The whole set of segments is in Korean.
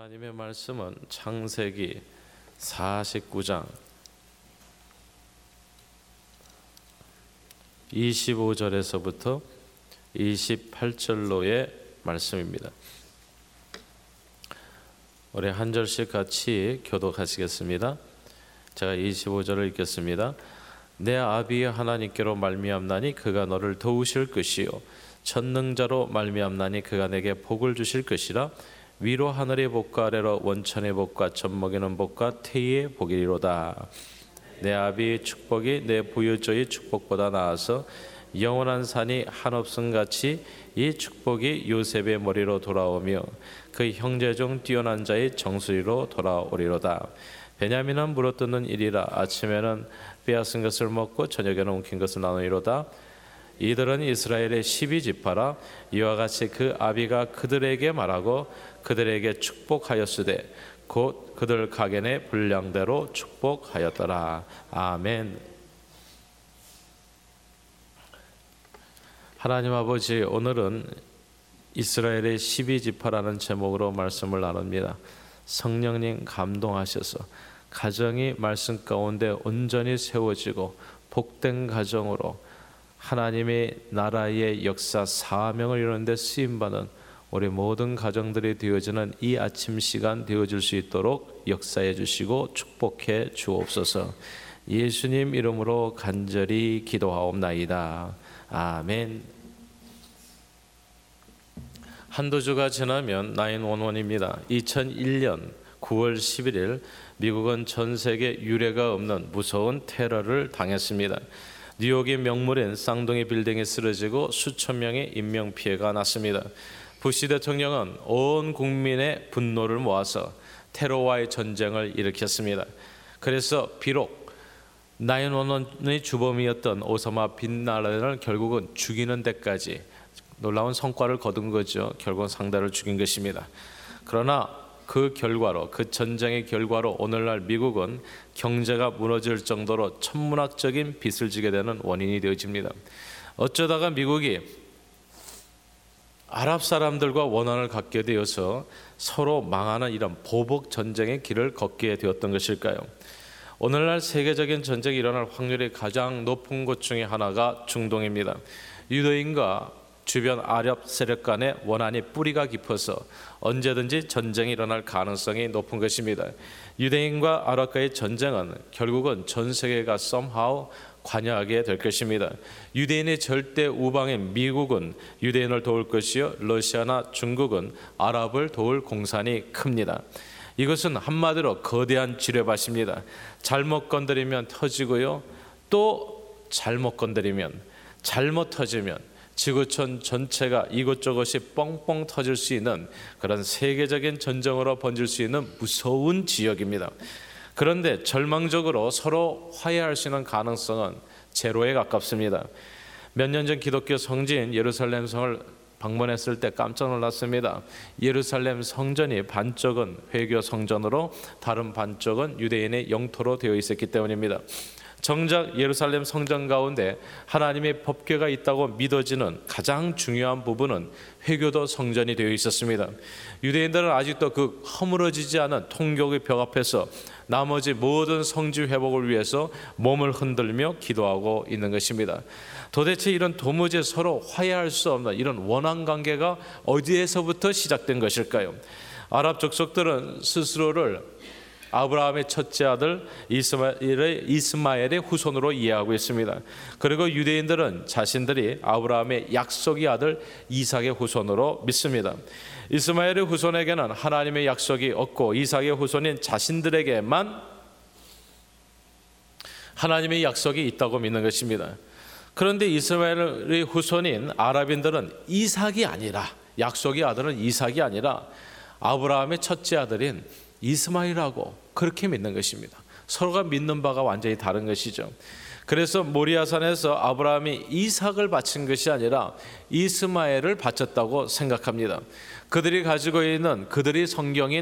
하나님의 말씀은 창세기 49장 25절에서부터 28절로의 말씀입니다. 우리 한 절씩 같이 교독하시겠습니다. 제가 25절을 읽겠습니다. 내 아비 하나님께로 말미암나니 그가 너를 도우실 것이요 전능자로 말미암나니 그가 내게 복을 주실 것이라. 위로 하늘의 복과 아래로 원천의 복과 젖먹이는 복과 태희의 복이리로다. 내 아비의 축복이 내 부유조의 축복보다 나아서 영원한 산이 한없음 같이 이 축복이 요셉의 머리로 돌아오며 그 형제 중 뛰어난 자의 정수리로 돌아오리로다. 베냐민은 물어뜯는 일이라. 아침에는 빼앗은 것을 먹고 저녁에는 옮긴 것을 나누리로다. 이들은 이스라엘의 12지파라. 이와 같이 그 아비가 그들에게 말하고 그들에게 축복하였으되 곧 그들 가겐의 분량대로 축복하였더라. 아멘. 하나님 아버지, 오늘은 이스라엘의 12지파라는 제목으로 말씀을 나눕니다. 성령님 감동하셔서 가정이 말씀 가운데 온전히 세워지고 복된 가정으로 하나님의 나라의 역사 사명을 이루는 데 쓰임받는 우리 모든 가정들이 되어지는 이 아침 시간 되어질 수 있도록 역사해 주시고 축복해 주옵소서. 예수님 이름으로 간절히 기도하옵나이다. 아멘. 한두 주가 지나면 911입니다. 2001년 9월 11일 미국은 전 세계 유례가 없는 무서운 테러를 당했습니다. 뉴욕의 명물인 쌍둥이 빌딩이 쓰러지고 수천 명의 인명피해가 났습니다. 부시 대통령은 온 국민의 분노를 모아서 테러와의 전쟁을 일으켰습니다. 그래서 비록 911의 주범이었던 오사마 빈 라덴을 결국은 죽이는 데까지 놀라운 성과를 거둔 거죠. 결국은 상대를 죽인 것입니다. 그러나 그 결과로, 그 전쟁의 결과로 오늘날 미국은 경제가 무너질 정도로 천문학적인 빚을 지게 되는 원인이 되어집니다. 어쩌다가 미국이 아랍 사람들과 원한을 갖게 되어서 서로 망하는 이런 보복 전쟁의 길을 걷게 되었던 것일까요? 오늘날 세계적인 전쟁이 일어날 확률이 가장 높은 곳 중에 하나가 중동입니다. 유대인과 주변 아랍 세력 간의 원한이 뿌리가 깊어서 언제든지 전쟁이 일어날 가능성이 높은 것입니다. 유대인과 아랍과의 전쟁은 결국은 전 세계가 somehow 관여하게 될 것입니다. 유대인의 절대 우방인 미국은 유대인을 도울 것이요 러시아나 중국은 아랍을 도울 공산이 큽니다. 이것은 한마디로 거대한 지뢰밭입니다. 잘못 건드리면 터지고요, 또 잘못 건드리면, 잘못 터지면 지구촌 전체가 이것저것이 뻥뻥 터질 수 있는 그런 세계적인 전쟁으로 번질 수 있는 무서운 지역입니다. 그런데 절망적으로 서로 화해할 수 있는 가능성은 제로에 가깝습니다. 몇 년 전 기독교 성지인 예루살렘 성을 방문했을 때 깜짝 놀랐습니다. 예루살렘 성전이 반쪽은 회교 성전으로 다른 반쪽은 유대인의 영토로 되어 있었기 때문입니다. 정작 예루살렘 성전 가운데 하나님의 법궤가 있다고 믿어지는 가장 중요한 부분은 회교도 성전이 되어 있었습니다. 유대인들은 아직도 그 허물어지지 않은 통곡의 벽 앞에서 나머지 모든 성지 회복을 위해서 몸을 흔들며 기도하고 있는 것입니다. 도대체 이런 도무지 서로 화해할 수 없는 이런 원한 관계가 어디에서부터 시작된 것일까요? 아랍 족속들은 스스로를 아브라함의 첫째 아들 이스마엘의 후손으로 이해하고 있습니다. 그리고 유대인들은 자신들이 아브라함의 약속의 아들 이삭의 후손으로 믿습니다. 이스마엘의 후손에게는 하나님의 약속이 없고 이삭의 후손인 자신들에게만 하나님의 약속이 있다고 믿는 것입니다. 그런데 이스마엘의 후손인 아랍인들은 이삭이 아니라, 약속의 아들은 이삭이 아니라 아브라함의 첫째 아들인 이스마엘하고 그렇게 믿는 것입니다. 서로가 믿는 바가 완전히 다른 것이죠. 그래서 모리아산에서 아브라함이 이삭을 바친 것이 아니라 이스마엘을 바쳤다고 생각합니다. 그들이 가지고 있는 그들이 성경인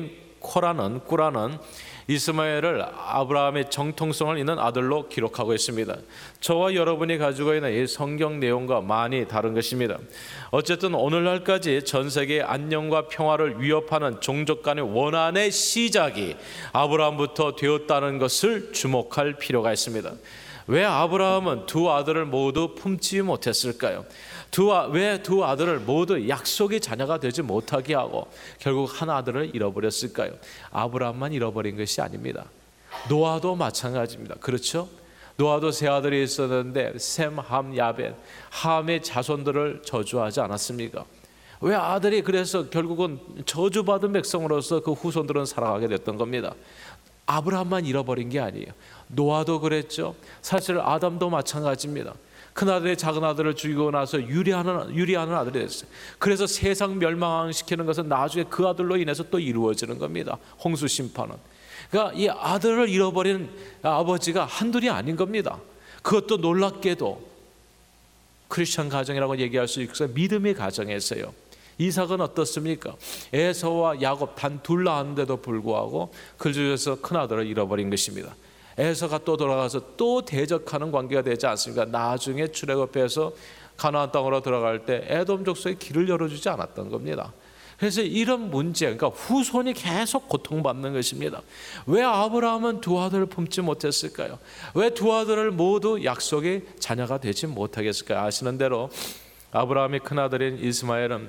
꾸라는 이스마엘을 아브라함의 정통성을 잇는 아들로 기록하고 있습니다. 저와 여러분이 가지고 있는 이 성경 내용과 많이 다른 것입니다. 어쨌든 오늘날까지 전 세계의 안녕과 평화를 위협하는 종족 간의 원한의 시작이 아브라함부터 되었다는 것을 주목할 필요가 있습니다. 왜 아브라함은 두 아들을 모두 품지 못했을까요? 왜 두 아들을 모두 약속의 자녀가 되지 못하게 하고 결국 한 아들을 잃어버렸을까요? 아브라함만 잃어버린 것이 아닙니다. 노아도 마찬가지입니다. 그렇죠? 노아도 세 아들이 있었는데 셈, 함, 야벳, 함의 자손들을 저주하지 않았습니까? 왜 아들이 그래서 결국은 저주받은 백성으로서 그 후손들은 살아가게 됐던 겁니다. 아브라함만 잃어버린 게 아니에요. 노아도 그랬죠. 사실 아담도 마찬가지입니다. 큰아들이 작은아들을 죽이고 나서 유리하는 아들이 됐어요. 그래서 세상 멸망시키는 것은 나중에 그 아들로 인해서 또 이루어지는 겁니다. 홍수 심판은. 그러니까 이 아들을 잃어버린 아버지가 한둘이 아닌 겁니다. 그것도 놀랍게도 크리스천 가정이라고 얘기할 수 있어요. 믿음의 가정에서요. 이삭은 어떻습니까? 에서와 야곱 단 둘 낳았는데도 불구하고 그 중에서 큰아들을 잃어버린 것입니다. 에서가 또 돌아가서 또 대적하는 관계가 되지 않습니까? 나중에 출애굽해서 가나안 땅으로 들어갈 때 에돔 족속에 길을 열어주지 않았던 겁니다. 그래서 이런 문제, 그러니까 후손이 계속 고통받는 것입니다. 왜 아브라함은 두 아들을 품지 못했을까요? 왜 두 아들을 모두 약속의 자녀가 되지 못하겠을까요? 아시는 대로 아브라함의 큰아들인 이스마엘은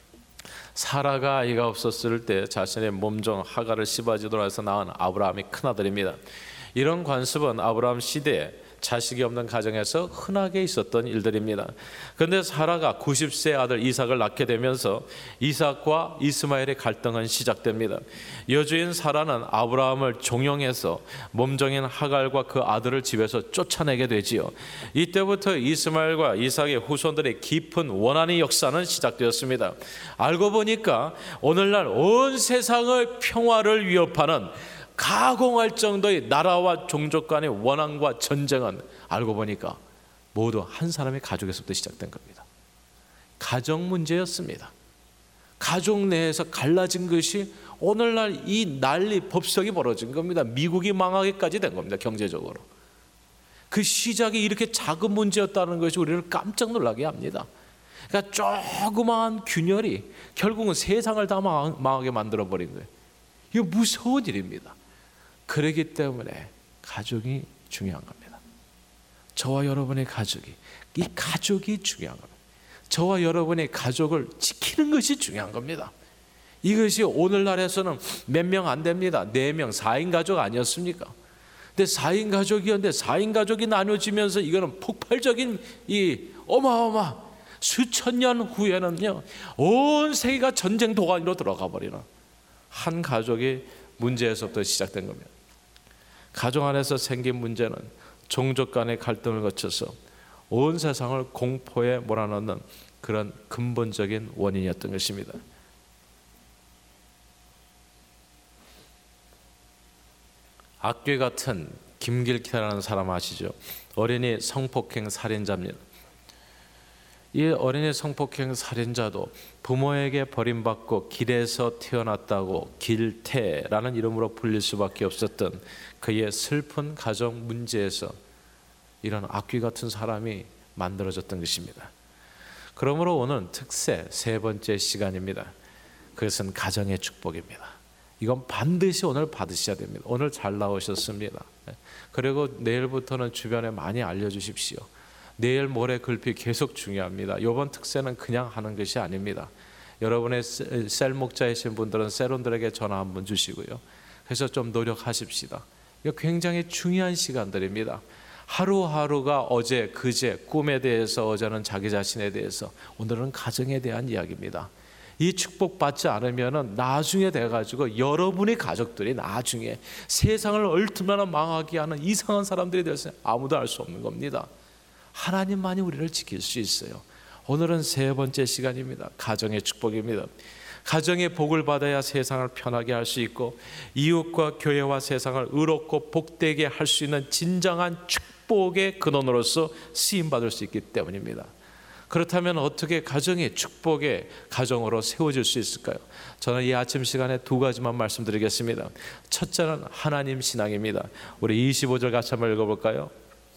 사라가 아이가 없었을 때 자신의 몸종 하갈을 시바지도로 해서 낳은 아브라함의 큰아들입니다. 이런 관습은 아브라함 시대에 자식이 없는 가정에서 흔하게 있었던 일들입니다. 그런데 사라가 90세 아들 이삭을 낳게 되면서 이삭과 이스마엘의 갈등은 시작됩니다. 여주인 사라는 아브라함을 종용해서 몸종인 하갈과 그 아들을 집에서 쫓아내게 되지요. 이때부터 이스마엘과 이삭의 후손들의 깊은 원한의 역사는 시작되었습니다. 알고 보니까 오늘날 온 세상의 평화를 위협하는 가공할 정도의 나라와 종족 간의 원한과 전쟁은 알고 보니까 모두 한 사람의 가족에서부터 시작된 겁니다. 가정 문제였습니다. 가족 내에서 갈라진 것이 오늘날 이 난리 법석이 벌어진 겁니다. 미국이 망하기까지 된 겁니다. 경제적으로. 그 시작이 이렇게 작은 문제였다는 것이 우리를 깜짝 놀라게 합니다. 그러니까 조그마한 균열이 결국은 세상을 다 망하게 만들어버린 거예요. 이거 무서운 일입니다. 그렇기 때문에 가족이 중요한 겁니다. 저와 여러분의 가족이, 이 가족이 중요한 겁니다. 저와 여러분의 가족을 지키는 것이 중요한 겁니다. 이것이 오늘날에서는 몇 명 안 됩니다. 4명, 4인 가족 아니었습니까? 근데 4인 가족이었는데 4인 가족이 나눠지면서 이거는 폭발적인 이 어마어마 수천 년 후에는요 온 세계가 전쟁 도가니로 들어가 버리는 한 가족의 문제에서부터 시작된 겁니다. 가족 안에서 생긴 문제는 종족 간의 갈등을 거쳐서 온 세상을 공포에 몰아넣는 그런 근본적인 원인이었던 것입니다. 악귀 같은 김길태라는 사람 아시죠? 어린이 성폭행 살인자입니다. 이 어린이 성폭행 살인자도 부모에게 버림받고 길에서 태어났다고 길태라는 이름으로 불릴 수밖에 없었던 그의 슬픈 가정 문제에서 이런 악귀 같은 사람이 만들어졌던 것입니다. 그러므로 오늘 특세 세 번째 시간입니다. 그것은 가정의 축복입니다. 이건 반드시 오늘 받으셔야 됩니다. 오늘 잘 나오셨습니다. 그리고 내일부터는 주변에 많이 알려주십시오. 내일 모레 글피 계속 중요합니다. 이번 특세는 그냥 하는 것이 아닙니다. 여러분의 셀 목자이신 분들은 셀원들에게 전화 한번 주시고요. 그래서 좀 노력하십시다. 이거 굉장히 중요한 시간들입니다. 하루하루가 어제, 그제, 꿈에 대해서, 어제는 자기 자신에 대해서, 오늘은 가정에 대한 이야기입니다. 이 축복받지 않으면 나중에 돼가지고 여러분의 가족들이 나중에 세상을 얼마나 망하게 하는 이상한 사람들이 돼서 아무도 알 수 없는 겁니다. 하나님만이 우리를 지킬 수 있어요. 오늘은 세 번째 시간입니다. 가정의 축복입니다. 가정의 복을 받아야 세상을 편하게 할 수 있고 이웃과 교회와 세상을 의롭고 복되게 할 수 있는 진정한 축복의 근원으로서 쓰임받을 수 있기 때문입니다. 그렇다면 어떻게 가정이 축복의 가정으로 세워질 수 있을까요? 저는 이 아침 시간에 두 가지만 말씀드리겠습니다. 첫째는 하나님 신앙입니다. 우리 25절 같이 한번 읽어볼까요?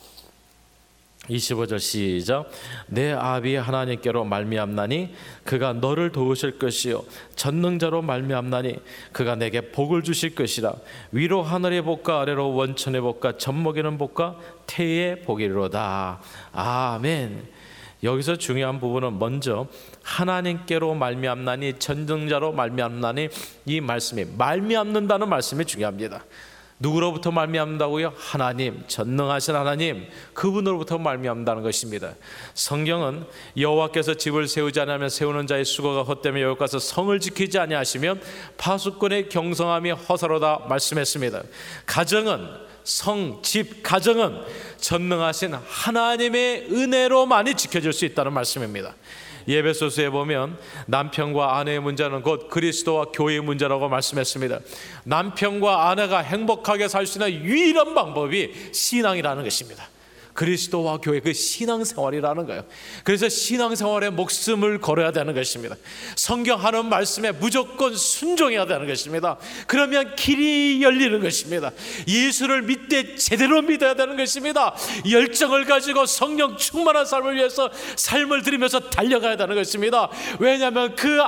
25절 시작. 내 아비 하나님께로 말미암나니 그가 너를 도우실 것이요 전능자로 말미암나니 그가 내게 복을 주실 것이라. 위로 하늘의 복과 아래로 원천의 복과 젖먹이는 복과 태의 복이로다. 아멘. 여기서 중요한 부분은 먼저 하나님께로 말미암나니 전능자로 말미암나니, 이 말씀이 말미암는다는 말씀이 중요합니다. 누구로부터 말미암는다고요? 하나님, 전능하신 하나님, 그분으로부터 말미암는다는 것입니다. 성경은 여호와께서 집을 세우지 아니하면 세우는 자의 수고가 헛되며 여호와께서 성을 지키지 아니하시면 파수꾼의 경성함이 허사로다 말씀했습니다. 가정은, 성, 집, 가정은 전능하신 하나님의 은혜로만이 지켜질 수 있다는 말씀입니다. 에베소서에 보면 남편과 아내의 문제는 곧 그리스도와 교회의 문제라고 말씀했습니다. 남편과 아내가 행복하게 살 수 있는 유일한 방법이 신앙이라는 것입니다. 그리스도와 교회, 그 신앙생활이라는 거예요. 그래서 신앙생활에 목숨을 걸어야 되는 것입니다. 성경 하는 말씀에 무조건 순종해야 되는 것입니다. 그러면 길이 열리는 것입니다. 예수를 믿되 제대로 믿어야 되는 것입니다. 열정을 가지고 성령 충만한 삶을 위해서 삶을 드리면서 달려가야 되는 것입니다. 왜냐하면 그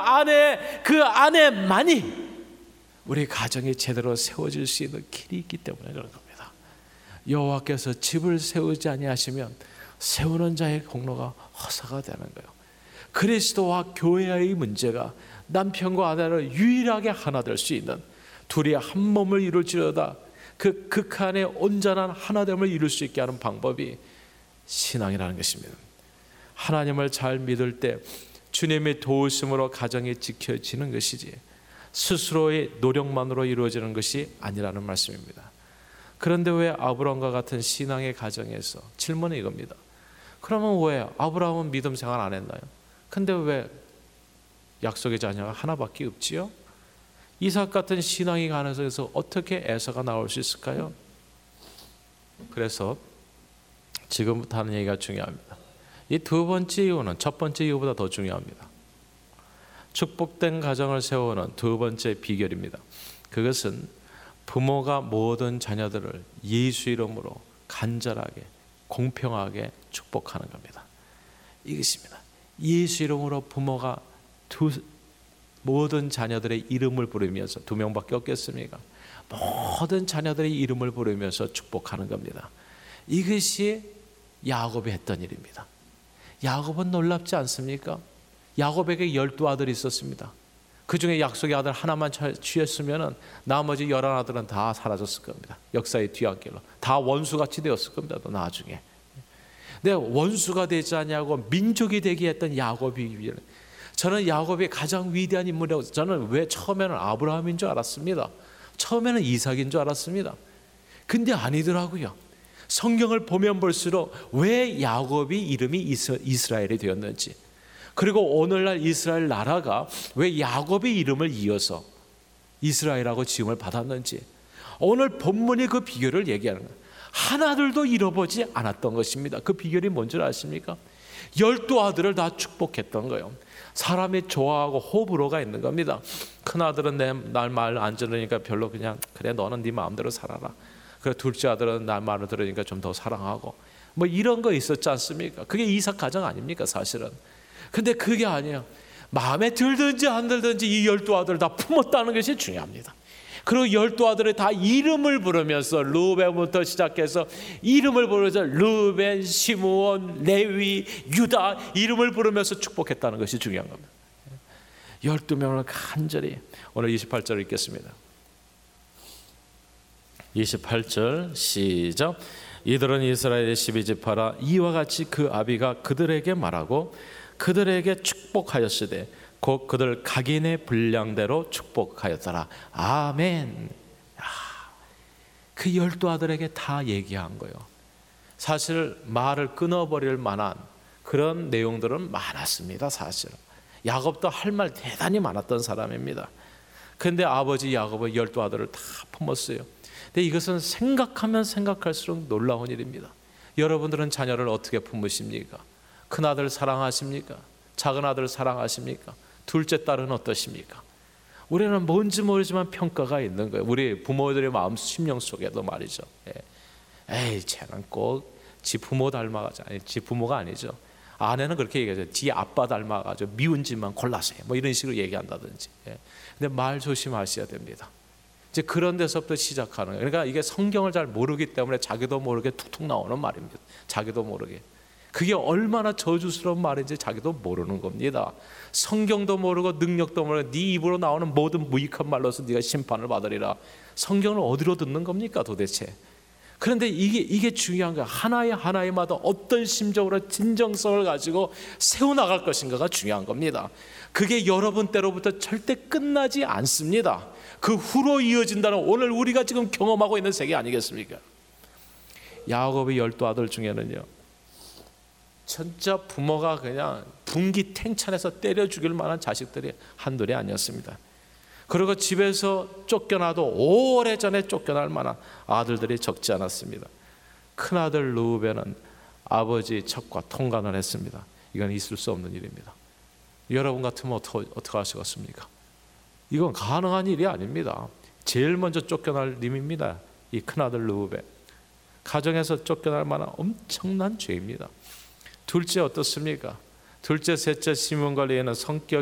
안에만이 우리 가정이 제대로 세워질 수 있는 길이 있기 때문에 그런 겁니다. 여호와께서 집을 세우지 아니하시면 세우는 자의 공로가 허사가 되는 거예요. 그리스도와 교회의 문제가 남편과 아내를 유일하게 하나 될 수 있는, 둘이 한 몸을 이룰지어다 그 극한의 온전한 하나됨을 이룰 수 있게 하는 방법이 신앙이라는 것입니다. 하나님을 잘 믿을 때 주님의 도우심으로 가정이 지켜지는 것이지 스스로의 노력만으로 이루어지는 것이 아니라는 말씀입니다. 그런데 왜 아브라함과 같은 신앙의 가정에서, 질문은 이겁니다. 그러면 왜 아브라함은 믿음 생활 안 했나요? 근데 왜 약속의 자녀가 하나밖에 없지요? 이삭 같은 신앙의 가정에서 어떻게 에서가 나올 수 있을까요? 그래서 지금부터 하는 얘기가 중요합니다. 이 두 번째 이유는 첫 번째 이유보다 더 중요합니다. 축복된 가정을 세우는 두 번째 비결입니다. 그것은 부모가 모든 자녀들을 예수 이름으로 간절하게 공평하게 축복하는 겁니다. 이것입니다. 예수 이름으로 부모가 모든 자녀들의 이름을 부르면서, 두 명밖에 없겠습니까? 모든 자녀들의 이름을 부르면서 축복하는 겁니다. 이것이 야곱이 했던 일입니다. 야곱은 놀랍지 않습니까? 야곱에게 12아들이 있었습니다. 그 중에 약속의 아들 하나만 취했으면 나머지 11아들은 다 사라졌을 겁니다. 역사의 뒤안길로 다 원수같이 되었을 겁니다. 또 나중에. 근데 원수가 되지 않냐고 민족이 되게 했던 야곱이, 저는 야곱이 가장 위대한 인물이라고, 저는 왜 처음에는 아브라함인 줄 알았습니다. 처음에는 이삭인 줄 알았습니다. 근데 아니더라고요. 성경을 보면 볼수록 왜 야곱이 이름이 이스라엘이 되었는지, 그리고 오늘날 이스라엘 나라가 왜 야곱의 이름을 이어서 이스라엘하고 지음을 받았는지, 오늘 본문이 그 비결을 얘기하는 거예요. 하나둘도 잃어보지 않았던 것입니다. 그 비결이 뭔지 아십니까? 12아들을 다 축복했던 거예요. 사람이 좋아하고 호불호가 있는 겁니다. 큰아들은 날 말 안 들으니까 별로 그냥, 그래 너는 네 마음대로 살아라. 그래 둘째 아들은 날 말을 들으니까 좀 더 사랑하고, 뭐 이런 거 있었지 않습니까? 그게 이삭 가정 아닙니까 사실은? 근데 그게 아니에요. 마음에 들든지 안 들든지 이 12아들을 다 품었다는 것이 중요합니다. 그리고 12아들이 다 이름을 부르면서, 르우벤부터 시작해서 이름을 부르면서 르우벤, 시므온, 레위, 유다 이름을 부르면서 축복했다는 것이 중요한 겁니다. 12명을 간절히, 오늘 28절 읽겠습니다. 28절 시작. 이들은 이스라엘의 12지파라. 이와 같이 그 아비가 그들에게 말하고 그들에게 축복하였으되 곧 그들 각인의 분량대로 축복하였더라. 아멘. 그 12아들에게 다 얘기한 거예요. 사실 말을 끊어버릴 만한 그런 내용들은 많았습니다. 사실 야곱도 할 말 대단히 많았던 사람입니다. 그런데 아버지 야곱은 12아들을 다 품었어요. 근데 이것은 생각하면 생각할수록 놀라운 일입니다. 여러분들은 자녀를 어떻게 품으십니까? 큰아들 사랑하십니까? 작은아들 사랑하십니까? 둘째 딸은 어떠십니까? 우리는 뭔지 모르지만 평가가 있는 거예요. 우리 부모들의 마음 심령 속에도 말이죠. 에이, 쟤는 꼭 지 부모 닮아가지고, 아니, 지 부모가 아니죠. 아내는 그렇게 얘기하죠. 지 아빠 닮아가지고 미운 짓만 골라서 해. 뭐 이런 식으로 얘기한다든지. 근데 말 조심하셔야 됩니다. 이제 그런 데서부터 시작하는 거예요. 그러니까 이게 성경을 잘 모르기 때문에 자기도 모르게 툭툭 나오는 말입니다. 자기도 모르게. 그게 얼마나 저주스러운 말인지 자기도 모르는 겁니다. 성경도 모르고 능력도 모르고 네 입으로 나오는 모든 무익한 말로서 네가 심판을 받으리라. 성경을 어디로 듣는 겁니까 도대체? 그런데 이게 중요한 거야. 하나마다 어떤 심정으로 진정성을 가지고 세워나갈 것인가가 중요한 겁니다. 그게 여러분 때로부터 절대 끝나지 않습니다. 그 후로 이어진다는 오늘 우리가 지금 경험하고 있는 세계 아니겠습니까? 야곱의 12아들 중에는요, 진짜 부모가 그냥 분기 탱찬해서 때려 죽일 만한 자식들이 한둘이 아니었습니다. 그리고 집에서 쫓겨나도 오래전에 쫓겨날 만한 아들들이 적지 않았습니다. 큰아들 르우벤은 아버지 첩과 통간을 했습니다. 이건 있을 수 없는 일입니다. 여러분 같으면 어떻게 하시겠습니까? 이건 가능한 일이 아닙니다. 제일 먼저 쫓겨날 님입니다. 이 큰아들 르우벤. 가정에서 쫓겨날 만한 엄청난 죄입니다. 둘째 어떻습니까? 둘째, 셋째 시몬과 레위는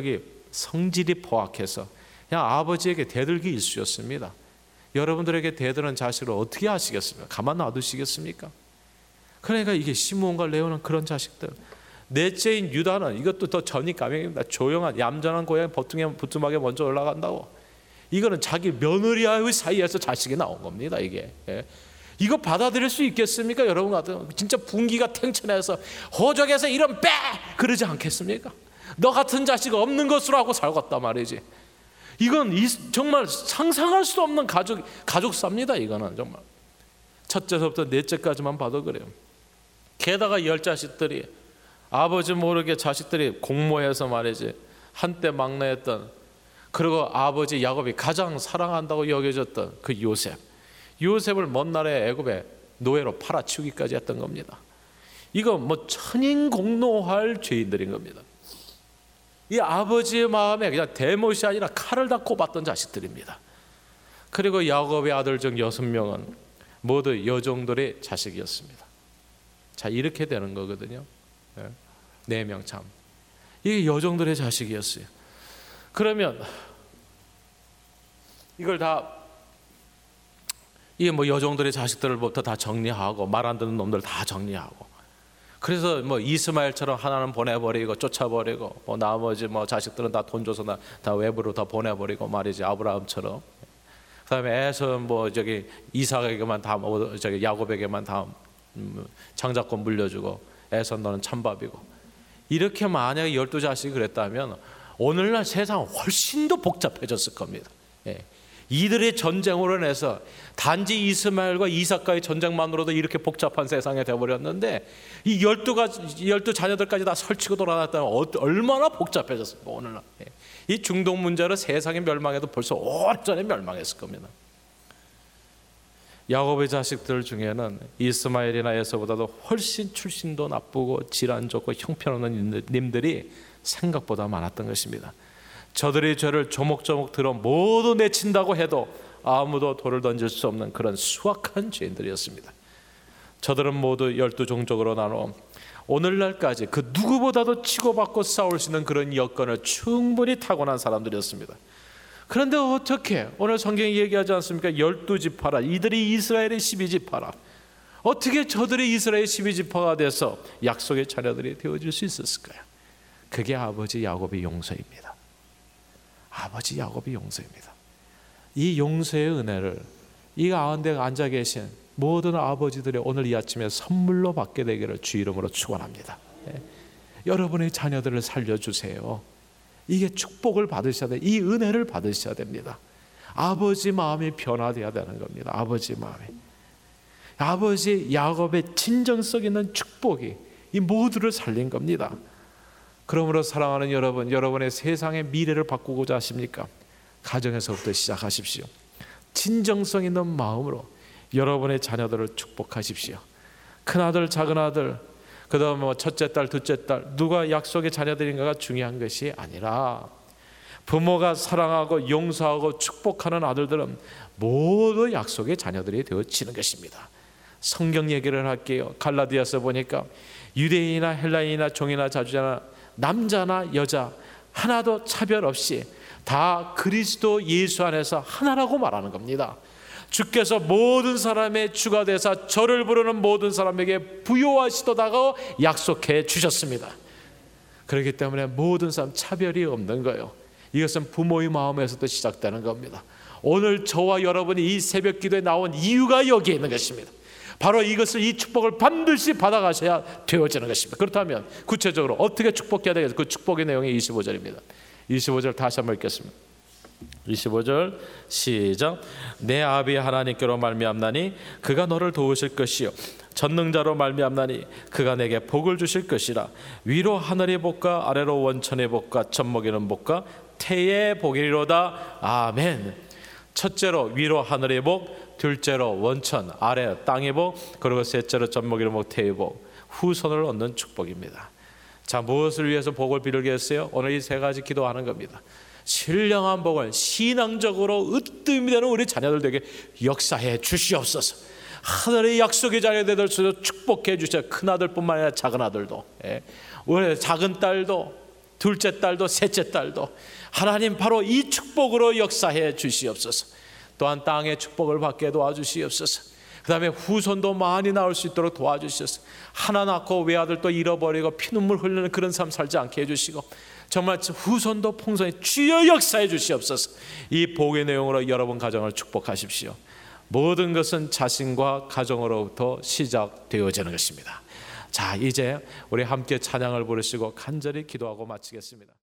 성질이 포악해서 그냥 아버지에게 대들기 일쑤였습니다. 여러분들에게 대드는 자식을 어떻게 하시겠습니까? 가만 놔두시겠습니까? 그러니까 이게 시몬과 레위는 그런 자식들. 넷째인 유다는 이것도 더 전이 가명입니다. 조용한 얌전한 고양이 부뚜막에 먼저 올라간다고. 이거는 자기 며느리와의 사이에서 자식이 나온 겁니다. 이게. 이거 받아들일 수 있겠습니까? 여러분 같은 진짜 분기가 탱천해서 호적에서 이런 빼! 그러지 않겠습니까? 너 같은 자식 없는 것으로 하고 살겠단 말이지. 이건 정말 상상할 수 없는 가족사입니다. 이거는 정말 첫째서부터 넷째까지만 봐도 그래요. 게다가 10자식들이 아버지 모르게 자식들이 공모해서 말이지 한때 막내였던, 그리고 아버지 야곱이 가장 사랑한다고 여겨졌던 그 요셉을 먼 나라의 애굽에 노예로 팔아치우기까지 했던 겁니다. 이거 뭐 천인공노할 죄인들인 겁니다. 이 아버지의 마음에 그냥 대못이 아니라 칼을 다 꼽았던 자식들입니다. 그리고 야곱의 아들 중 6명은 모두 여종들의 자식이었습니다. 자, 이렇게 되는 거거든요. 4명 참. 이게 여종들의 자식이었어요. 그러면 이걸 다, 이게 뭐 여종들의 자식들부터 다 정리하고 말 안 듣는 놈들 다 정리하고, 그래서 뭐 이스마엘처럼 하나는 보내버리고 쫓아버리고, 뭐 나머지 뭐 자식들은 다 돈 줘서 다 외부로 다 보내버리고 말이지, 아브라함처럼. 그다음에 에서 뭐 저기 이삭에게만 다, 저기 야곱에게만 다 장자권 물려주고, 에서 너는 찬밥이고. 이렇게 만약에 12자식이 그랬다면 오늘날 세상은 훨씬 더 복잡해졌을 겁니다. 이들의 전쟁으로 인해서 단지 이스마엘과 이삭과의 전쟁만으로도 이렇게 복잡한 세상이 되어버렸는데, 이 12 자녀들까지 다 설치고 돌아다녔다면 얼마나 복잡해졌습니까? 오늘날 이 중동 문제로 세상이 멸망해도 벌써 오래전에 멸망했을 겁니다. 야곱의 자식들 중에는 이스마엘이나 에서보다도 훨씬 출신도 나쁘고 질환 좋고 형편없는 님들이 생각보다 많았던 것입니다. 저들의 죄를 조목조목 들어 모두 내친다고 해도 아무도 돌을 던질 수 없는 그런 수악한 죄인들이었습니다. 저들은 모두 12종족으로 나눠 오늘날까지 그 누구보다도 치고받고 싸울 수 있는 그런 여건을 충분히 타고난 사람들이었습니다. 그런데 어떻게 오늘 성경이 얘기하지 않습니까? 12지파라, 이들이 이스라엘의 12지파라. 어떻게 저들이 이스라엘의 12지파가 돼서 약속의 자녀들이 되어질 수 있었을까요? 그게 아버지 야곱의 용서입니다. 아버지 야곱의 용서입니다. 이 용서의 은혜를 이 가운데 앉아 계신 모든 아버지들이 오늘 이 아침에 선물로 받게 되기를 주 이름으로 축원합니다. 여러분의 자녀들을 살려주세요. 이게 축복을 받으셔야 돼요. 이 은혜를 받으셔야 됩니다. 아버지 마음이 변화되어야 되는 겁니다. 아버지 마음이. 아버지 야곱의 진정성 있는 축복이 이 모두를 살린 겁니다. 그러므로 사랑하는 여러분, 여러분의 세상의 미래를 바꾸고자 하십니까? 가정에서부터 시작하십시오. 진정성 있는 마음으로 여러분의 자녀들을 축복하십시오. 큰아들 작은아들, 그다음에 뭐 첫째 딸, 둘째 딸, 누가 약속의 자녀들인가가 중요한 것이 아니라 부모가 사랑하고 용서하고 축복하는 아들들은 모두 약속의 자녀들이 되어지는 것입니다. 성경 얘기를 할게요. 갈라디아서 보니까 유대인이나 헬라인이나 종이나 자주자나 남자나 여자 하나도 차별 없이 다 그리스도 예수 안에서 하나라고 말하는 겁니다. 주께서 모든 사람의 주가 되사 저를 부르는 모든 사람에게 부요하시도다고 약속해 주셨습니다. 그렇기 때문에 모든 사람 차별이 없는 거예요. 이것은 부모의 마음에서도 시작되는 겁니다. 오늘 저와 여러분이 이 새벽 기도에 나온 이유가 여기에 있는 것입니다. 바로 이것을, 이 축복을 반드시 받아가셔야 되어지는 것입니다. 그렇다면 구체적으로 어떻게 축복해야 되겠어요? 그 축복의 내용이 25절입니다. 25절 다시 한번 읽겠습니다. 25절 시작. 내 아비 하나님께로 말미암나니 그가 너를 도우실 것이요 전능자로 말미암나니 그가 내게 복을 주실 것이라. 위로 하늘의 복과 아래로 원천의 복과 젖먹이는 복과 태의 복이로다. 아멘. 첫째로 위로 하늘의 복, 둘째로 원천 아래 땅의 복, 그리고 셋째로 젖먹이는 복, 태의 복, 후손을 얻는 축복입니다. 자, 무엇을 위해서 복을 빌겠어요? 오늘 이 세 가지 기도하는 겁니다. 신령한 복을 신앙적으로 으뜸이 되는 우리 자녀들에게 역사해 주시옵소서. 하늘의 약속의 자녀들 축복해 주셔. 큰 아들뿐만 아니라 작은 아들도, 우리 작은 딸도, 둘째 딸도, 셋째 딸도 하나님 바로 이 축복으로 역사해 주시옵소서. 또한 땅의 축복을 받게 도와주시옵소서. 그 다음에 후손도 많이 나올 수 있도록 도와주셔서 하나 낳고 외아들도 잃어버리고 피눈물 흘리는 그런 삶 살지 않게 해주시고 정말 후손도 풍성히 주여 역사해 주시옵소서. 이 복의 내용으로 여러분 가정을 축복하십시오. 모든 것은 자신과 가정으로부터 시작되어지는 것입니다. 자, 이제 우리 함께 찬양을 부르시고 간절히 기도하고 마치겠습니다.